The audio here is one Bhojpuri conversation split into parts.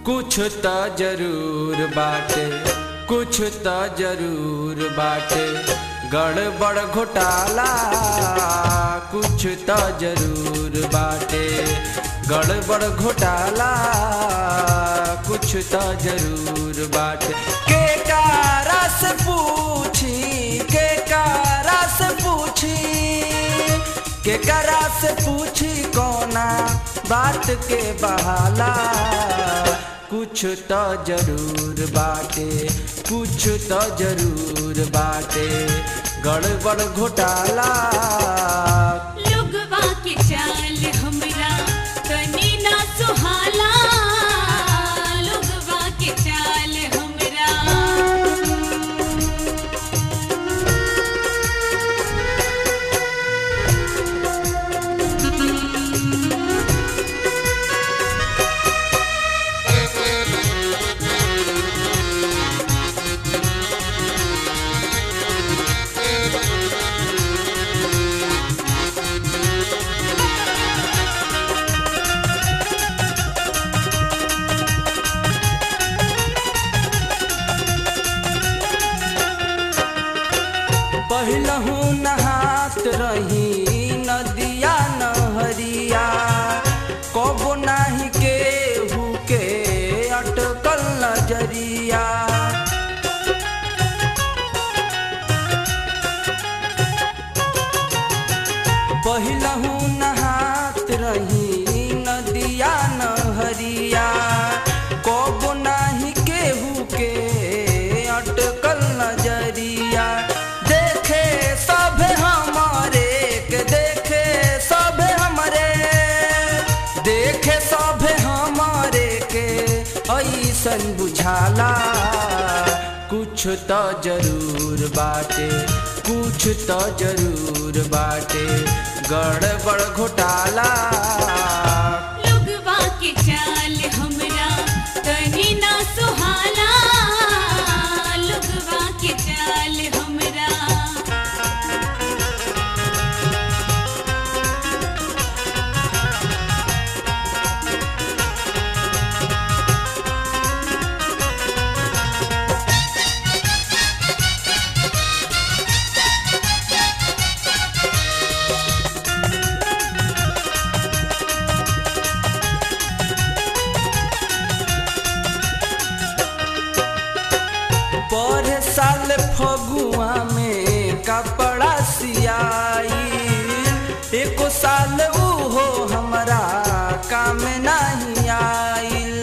कुछ त जरूर बाटे, कुछ त जरूर बाटे, गड़बड़ घोटाला कुछ त जरूर बाटे, गड़बड़ घोटाला कुछ त जरूर बाटे। के कारा से पूछी, के कारा से पूछी, के कारा से पूछी कौना बात के बहाला कुछ त जरूर बाटे, कुछ त जरूर बाटे, गड़बड़ घोटाला। लोगवा के चाल हमरा तनी ना सुहाला, लोगवा के चाल हमरा। पहिलहू नहात रही नदिया नहरिया, कबो नाही केहू के अटकल नजरिया। पहिलहू नहात रही नदिया नहरिया, कबो नाही केहू के अटकल नजरिया। देखे सभे हमारे के, देखे सभे हमारे, देखे सभे हमारे के ऐसन बुझाला कुछ त जरूर बाटे, कुछ त जरूर बाटे, गड़बड़ घोटाला। लोगवा के चाल हमरा तनी ना सुहाला, लोगवा के चाल हमरा। पर साल फगुआ में कपड़ा सियाई, एको साल उहो हमरा काम नहीं आइल।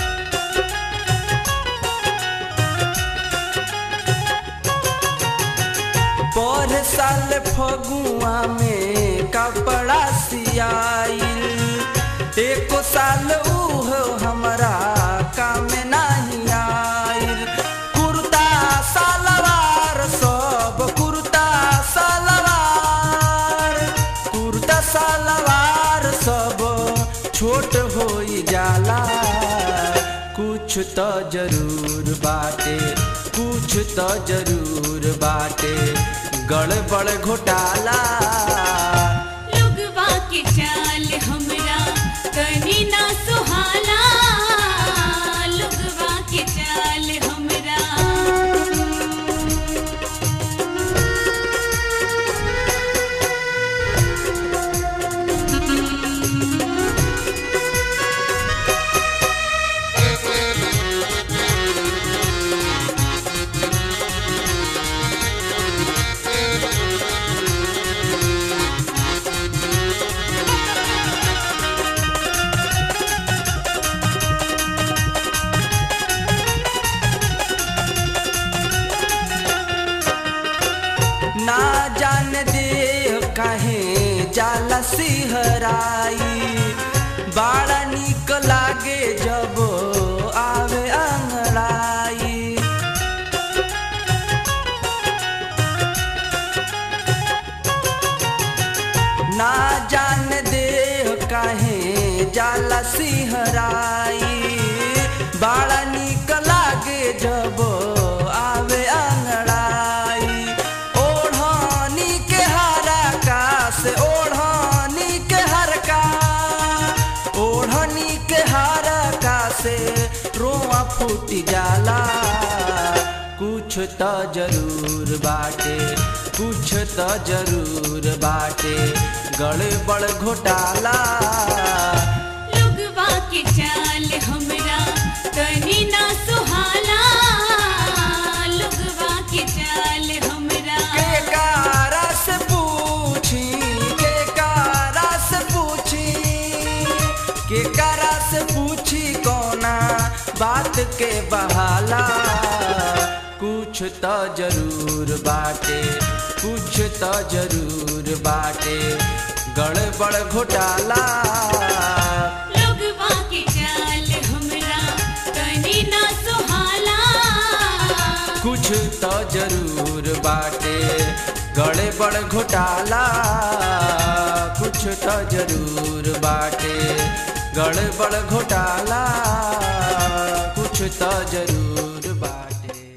पर साल फगुआ में कपड़ा सियाइल, एको साल उहो हमरा काम नहीं आइल। कुर्ता सलवार सब, कुर्ता सलवार, कुर्ता सलवार सब छोट होई जाला कुछ त जरूर बाटे, कुछ त जरूर बाटे, गड़बड़ घोटाला। लोगवा के चाल हमरा तनी ना सुहाला, लोगवा के चाल हमरा। ना जान दे काहे जाला सिहराई, बड़ा निक लागे जब आवे अंगड़ाई। ना जान दे काहे जाला सिहराई, बड़ा निक लागे जब आवे अंगड़ाई। ओढ़नी के हरा का से, ओढ़नी के हर का, ओढ़नी के हरा का से फूट जाला। कुछ तो जरूर बाटे, कुछ तो जरूर बाटे, गड़बड़ घोटाला। लोगवा के चाल हमरा तनी ना सुहाला, लोगवा के चाल हमरा। के कारा से पूछी, के कारा से पूछी, के कारा से पूछी कौना बात के बहाला। कुछ तो जरूर बाटे, कुछ तो जरूर बाटे, गड़बड़ घोटाला। लोगवा के चाल हमरा तनी ना सुहाला, कुछ तो जरूर बाटे, गड़बड़ घोटाला। कुछ तो जरूर बाटे, गड़बड़ घोटाला। कुछ तो जरूर